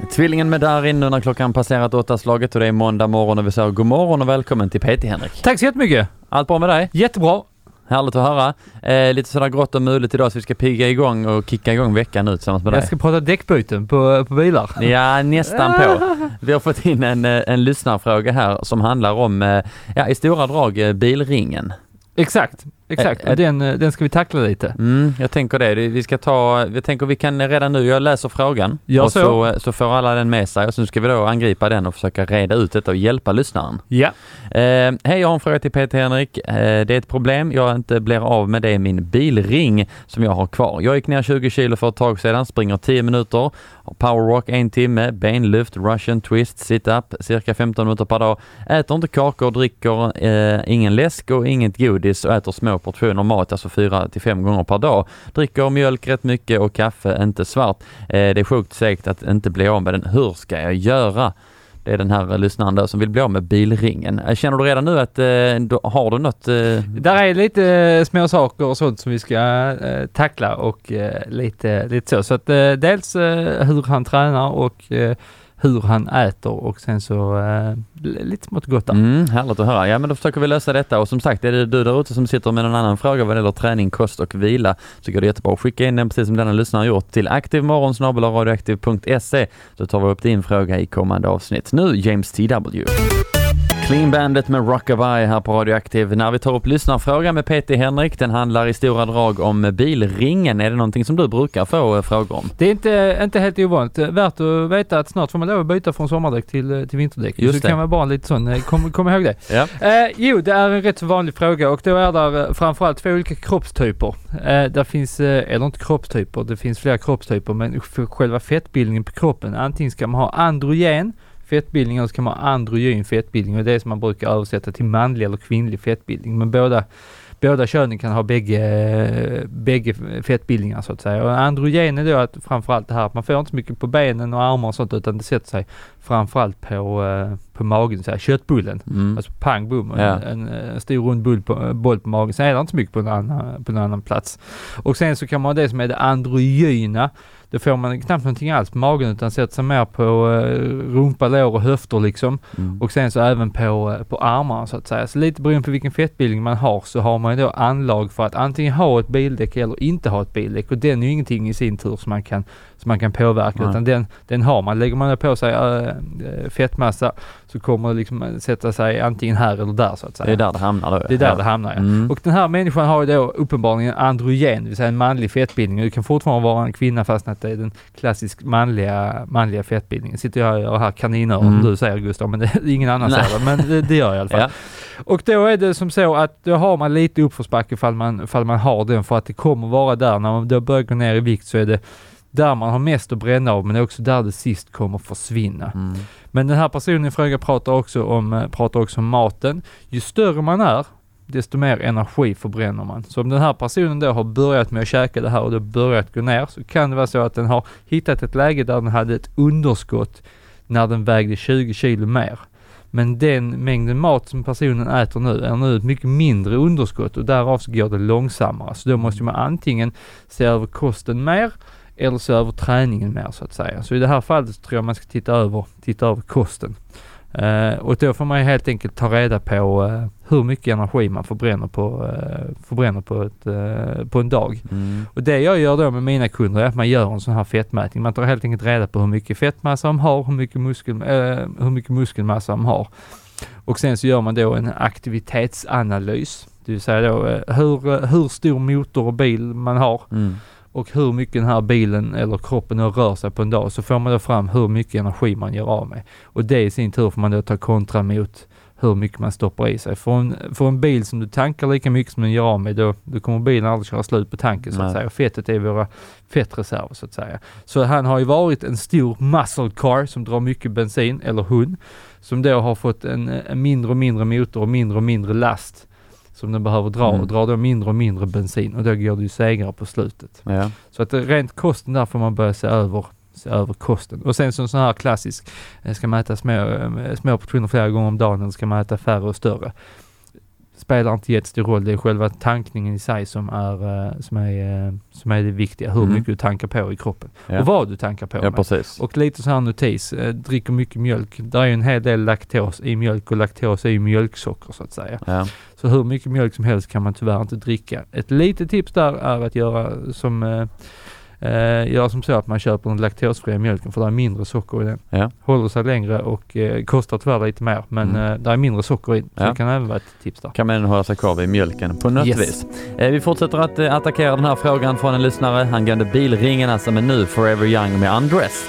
Tvillingen med Darin nu när klockan passerat 8-slaget och det är måndag morgon och vi säger god morgon och välkommen till PT Henrik. Tack så jättemycket. Allt bra med dig? Jättebra. Härligt att höra. Lite sådär grått och muligt idag så vi ska pigga igång och kicka igång veckan ut tillsammans med dig. Jag ska prata däckbyten på bilar. Ja, nästan på. Vi har fått in en lyssnarfråga här som handlar om, i stora drag, bilringen. Exakt. Den ska vi tackla lite. Jag tänker det. Jag tänker vi kan redan nu, jag läser frågan och så får alla den med sig och så ska vi då angripa den och försöka reda ut detta och hjälpa lyssnaren. Ja. Hej, jag har en fråga till Peter Henrik. Det är ett problem. Jag inte blir av med det i min bilring som jag har kvar. Jag gick ner 20 kilo för ett tag sedan, springer 10 minuter, powerwalk 1 timme, benlyft, russian twist, sit-up cirka 15 minuter per dag. Äter inte kakor, dricker ingen läsk och inget godis och äter små portioner mat, alltså 4-5 gånger per dag. Dricker mjölk rätt mycket och kaffe, inte svart. Det är sjukt säkert att inte bli av med den. Hur ska jag göra? Det är den här lyssnaren där som vill bli av med bilringen. Känner du redan nu att har du något? Där är lite små saker och sånt som vi ska tackla och lite så. Så att dels hur han tränar och hur han äter och sen så lite smått gott där. Härligt att höra. Ja, men då försöker vi lösa detta och som sagt, är det du där ute som sitter med någon annan fråga vad det gäller träning, kost och vila så går det jättebra att skicka in den precis som denna lyssnare gjort till aktivmorgon@radioaktiv.se så tar vi upp din fråga i kommande avsnitt. Nu James T.W. Clean Bandit med Rockabye här på Radioaktiv. När vi tar upp lyssnarfrågan med Peter Henrik, den handlar i stora drag om bilringen. Är det någonting som du brukar få frågor om? Det är inte helt ovanligt. Värt att veta att snart får man lov att byta från sommardäck till vinterdäck. Just så det. kan man bara lite sån, kom ihåg det. Ja. Det är en rätt så vanlig fråga och då är där framförallt två olika kroppstyper. Där finns, eller inte kroppstyper, det finns flera kroppstyper men för själva fettbildningen på kroppen. Antingen ska man ha androgen fettbildning och så kan man ha androgyn fettbildning och det är som man brukar översätta till manlig eller kvinnlig fettbildning. Men båda könen kan ha bägge fettbildningar så att säga. Och androgen är då att framförallt det här att man får inte så mycket på benen och armar och sånt utan det sätter sig framförallt på magen, så här, köttbullen. Alltså pang, boom, en stor rund boll på magen. Sen är det inte så mycket på en annan plats. Och sen så kan man ha det som är det androgyna. Då får man knappt någonting alls på magen utan sätter sig mer på rumpa, lår och höfter liksom. Och sen så även på armarna så att säga. Så lite beroende på vilken fettbildning man har så har man då anlag för att antingen ha ett bildäck eller inte ha ett bildäck. Och den är ju ingenting i sin tur som man kan påverka utan den har man. Lägger man på sig fettmassa så kommer det liksom sätta sig antingen här eller där så att säga. Det är där det hamnar då. Det är där det hamnar, ja. Och den här människan har ju då uppenbarligen androgen, det vill säga en manlig fettbildning. Och det kan fortfarande vara en kvinna fast att det är den klassisk manliga fettbildningen. Sitter jag här kaninöron du säger Gustav, men ingen annan säger det, men det gör jag i alla fall. Ja. Och då är det som så att då har man lite uppförsbacke ifall man har den för att det kommer vara där när man då börjar gå ner i vikt så är det där man har mest att bränna av men det är också där det sist kommer försvinna. Men den här personen i fråga pratar också om maten. Ju större man är desto mer energi förbränner man. Så om den här personen då har börjat med att käka det här och då börjat gå ner så kan det vara så att den har hittat ett läge där den hade ett underskott när den vägde 20 kilo mer. Men den mängden mat som personen äter nu är nu ett mycket mindre underskott och därav så går det långsammare. Så då måste man antingen se över kosten mer eller se över träningen mer så att säga. Så i det här fallet tror jag man ska titta över kosten. Och då får man helt enkelt ta reda på hur mycket energi man förbränner på en dag. Och det jag gör då med mina kunder är att man gör en sån här fettmätning. Man tar helt enkelt reda på hur mycket fettmassa de har, hur mycket muskelmassa de har. Och sen så gör man då en aktivitetsanalys. Det vill säga då hur stor motor och bil man har. Och hur mycket den här bilen eller kroppen rör sig på en dag så får man då fram hur mycket energi man gör av med. Och det i sin tur får man då ta kontra mot hur mycket man stoppar i sig. För en bil som du tankar lika mycket som den gör av med då kommer bilen aldrig köra slut på tanken så att säga. Och fettet är våra fettreserver så att säga. Så han har ju varit en stor muscle car som drar mycket bensin eller hund som då har fått en mindre och mindre motor och mindre last som den behöver dra och drar då mindre och mindre bensin och då går det ju segrar på slutet. Ja. Så att rent kosten där får man börja se över kosten. Och sen som sån här klassisk, ska man äta små portioner flera gånger om dagen eller ska man äta färre och större. spelar inte jättestor roll. Det är själva tankningen i sig som är det viktiga. Hur mycket du tankar på i kroppen. Ja. Och vad du tankar på med. Precis. Och lite så här notis. Dricker mycket mjölk. Det är ju en hel del laktos i mjölk och laktos är ju mjölksocker så att säga. Ja. Så hur mycket mjölk som helst kan man tyvärr inte dricka. Ett litet tips där är att göra som så att man köper den laktosfria mjölken för det är mindre socker i den. Ja. Håller sig längre och kostar tyvärr lite mer men det är mindre socker i. Så det kan även vara ett tips där. Kan man hålla sig kvar vid mjölken på något vis. Vi fortsätter att attackera den här frågan från en lyssnare angående bilringen, alltså med nu Forever Young med Undressed.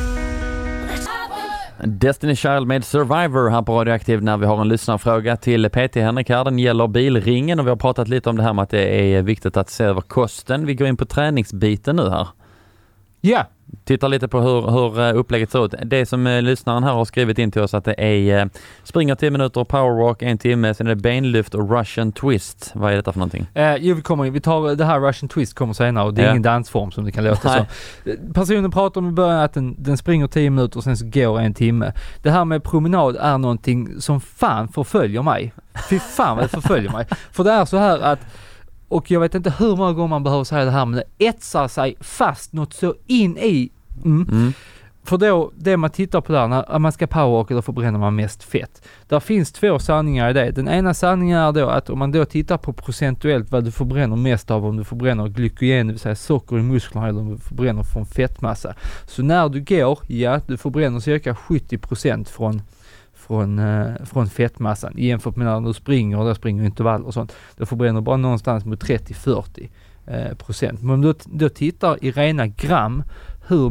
Destiny Child med Survivor här på Radioaktiv när vi har en lyssnarfråga till PT Henrik här. Den gäller bilringen och vi har pratat lite om det här med att det är viktigt att se över kosten. Vi går in på träningsbiten nu här. Ja. Tittar lite på hur upplägget ser ut. Det som lyssnaren här har skrivit in till oss att det är springer 10 minuter, powerwalk 1 timme, sen är det benlyft och Russian twist. Vad är detta för någonting? Vi tar det här Russian twist kommer senare och det är ingen dansform som det kan låta så. Personen pratar om i början att den springer 10 minuter och sen så går 1 timme. Det här med promenad är någonting som fan förföljer mig. Fy fan vad det förföljer mig. För det är så här att och jag vet inte hur många gånger man behöver säga det här, men det etsar sig fast något så in i. För då, det man tittar på där, när man ska powerwalka, då förbränner man mest fett. Där finns 2 sanningar i det. Den ena sanningen är då att om man då tittar på procentuellt vad du förbränner mest av, om du förbränner glykogen, det vill säga socker i musklerna, eller om du förbränner från fettmassa. Så när du går, du förbränner cirka 70% från fettmassan jämfört med när du springer intervall och sånt. Då förbränner bara någonstans mot 30-40%. Men om du då tittar i rena gram, hur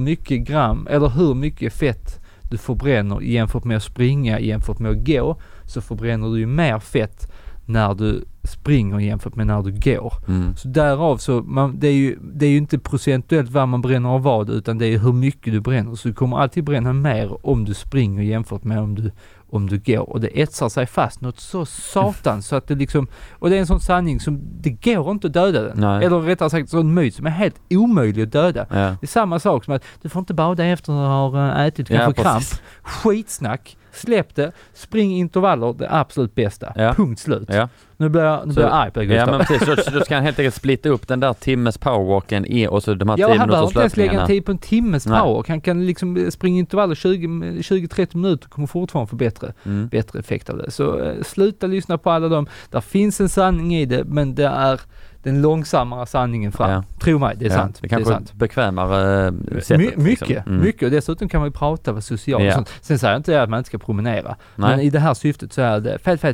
mycket fett du förbränner jämfört med att springa, jämfört med att gå, så förbränner du ju mer fett när du springer jämfört med när du går. Så därav så, det är ju inte procentuellt vad man bränner av vad, utan det är hur mycket du bränner. Så du kommer alltid bränna mer om du springer jämfört med om du går. Och det etsar sig fast något så satan så att det liksom, och det är en sån sanning som det går inte att döda den. Nej. Eller rättare sagt sån myt som är helt omöjlig att döda. Ja. Det är samma sak som att du får inte bada efter att ha ätit, du kan få kramp. Skitsnack. Släpp det, spring intervaller, det absolut bästa. Punkt slut. Ja. Nu blir jag arg på det, Gustav. Ja, men precis. Så du ska helt enkelt splitta upp den där timmes powerwalken i och så de här 10 minuters löpningarna. Han behöver inte ens lägga en tid på en timmes powerwalk. Han kan liksom springa intervaller 20-30 minuter och kommer fortfarande få bättre effekt av det. Så sluta lyssna på alla dem. Där finns en sanning i det, men det är den långsammare sanningen fram. Ja. Tro mig, det är sant. Det kanske är bekvämare sättet. Mycket. Och dessutom kan man ju prata med socialt och sånt. Sen säger jag inte att man inte ska promenera. Nej. Men i det här syftet så är det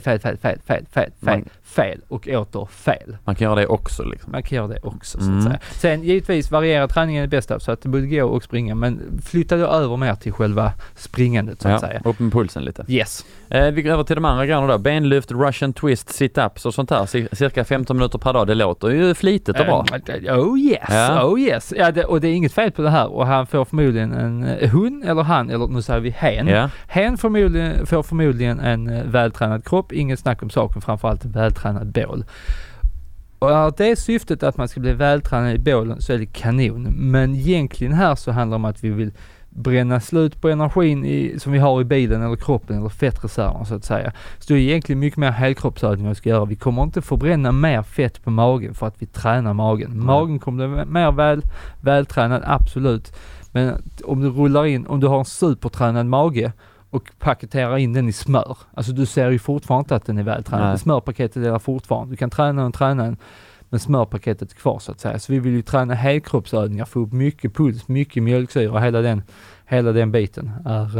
fel och åter fel. Man kan göra det också liksom. Man kan göra det också så att säga. Sen givetvis varierar träningen är bäst så att det borde gå och springa, men flytta då över mer till själva springandet så att säga. Upp med pulsen lite. Yes. Vi går över till de andra grejerna då. Benlyft, Russian twist, sit-ups och sånt här. Cirka 15 minuter per dag. Det låter ju flitigt och bra. Oh yes. Ja, och det är inget fel på det här. Och han får förmodligen eller nu säger vi hen. Yeah. Hen får förmodligen en vältränad kropp. Inget snack om saken, framförallt en vältränad bål. Och det är syftet att man ska bli vältränad i bålen, så är det kanon. Men egentligen här så handlar det om att vi vill bränna slut på energin som vi har i bilen eller kroppen eller fettreserven så att säga. Så det är egentligen mycket mer helkroppsövningar vi ska göra. Vi kommer inte förbränna mer fett på magen för att vi tränar magen. Magen kommer bli mer vältränad, absolut. Men om du har en supertränad mage och paketerar in den i smör. Alltså du ser ju fortfarande inte att den är vältränad. Smörpaketet är fortfarande. Du kan träna den, men smörpaketet är kvar så att säga. Så vi vill ju träna helkroppsövningar, få upp mycket puls, mycket mjölksyra och hela den biten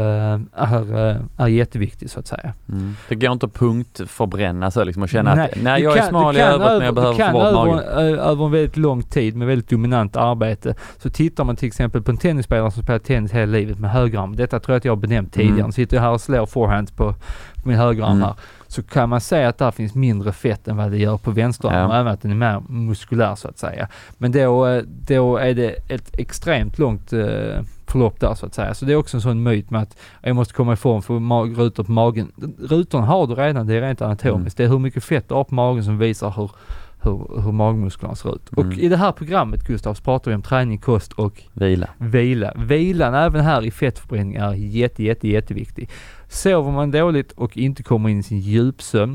är jätteviktig så att säga. Det går inte att punktförbränna så liksom och känna att jag är smal i övrigt men jag behöver få bort magen. Över en väldigt lång tid med väldigt dominant arbete så tittar man till exempel på en tennisspelare som spelar tennis hela livet med högerarm. Detta tror jag att jag har benämnt tidigare. Sitter jag här och slår forehand på min högerarm här. Så kan man säga att där finns mindre fett än vad det gör på vänsterarm och även att den är mer muskulär så att säga. Men då är det ett extremt långt förlopp där så att säga. Så det är också en sån myt med att jag måste komma ifrån för rutor på magen. Rutorna har du redan, det är rent anatomiskt. Det är hur mycket fett du har på magen som visar hur magmusklerna ser ut. Och i det här programmet, Gustav, så pratar vi om träning, kost och vila. Vilan även här i fettförbränning är jätteviktig. Sover man dåligt och inte kommer in i sin djupsömn,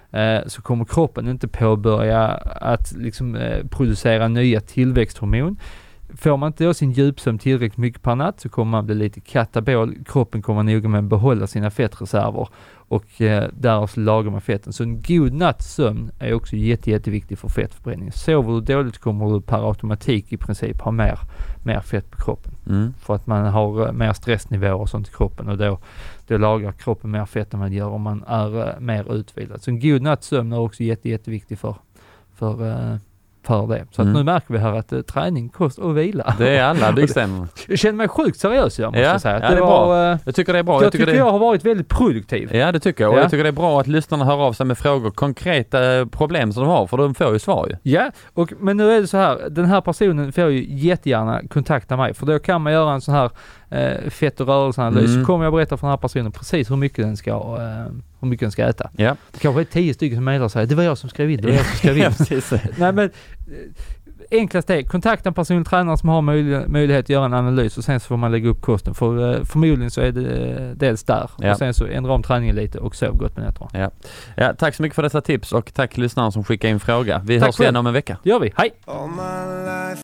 så kommer kroppen inte påbörja att liksom producera nya tillväxthormon. Får man inte då sin djupsömn tillräckligt mycket per natt så kommer man bli lite katabol. Kroppen kommer noga med att behålla sina fettreserver och därav lagar man fetten. Så en god nattsömn är också jätteviktig för fettförbränning. Sover du dåligt kommer du per automatik i princip ha mer fett på kroppen. För att man har mer stressnivåer och sånt i kroppen och då lagar kroppen mer fett än man gör om man är mer utvilad. Så en god nattsömn är också jätteviktig för det. Så att nu märker vi här att träning, kost och vila. Det är alla byggstämmor. Jag känner mig sjukt seriös, jag måste säga. Ja, det är bra. Jag tycker det är bra. Jag tycker jag har varit väldigt produktiv. Ja, det tycker jag. Och jag tycker det är bra att lyssnarna hör av sig med frågor, konkreta problem som de har, för de får ju svar ju. Ja, men nu är det så här, den här personen får ju jättegärna kontakta mig, för då kan man göra en sån här fett- och rörelseanalys. Så kommer jag berätta för den här personen precis hur mycket den ska äta. Ja. Det kanske är 10 stycken som mejlar och säger, det var jag som skrev in. Nej, men enklast är, kontakta en personlig tränare som har möjlighet att göra en analys och sen så får man lägga upp kosten. För förmodligen så är det dels där. Och sen så ändra om träningen lite och sov gott med nätterna. Ja, tack så mycket för dessa tips och tack till lyssnaren som skickade in fråga. Vi hörs igen om en vecka. Det gör vi. Hej!